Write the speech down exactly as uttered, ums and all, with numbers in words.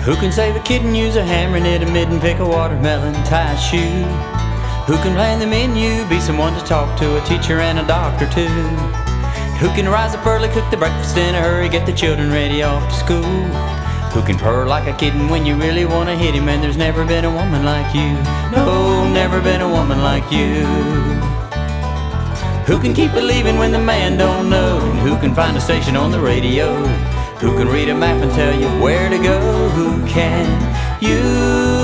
Who can save a kid and use a hammer, knit a mitten, pick a watermelon, tie a shoe? Who can plan the menu, be someone to talk to, a teacher and a doctor too? Who can rise up early, cook the breakfast in a hurry, get the children ready off to school? Who can purr like a kitten when you really want to hit him, and there's never been a woman like you. No, never been a woman like you. Who can keep believing when the man don't know? And who can find a station on the radio? Who can read a map and tell you where to go? Who can? You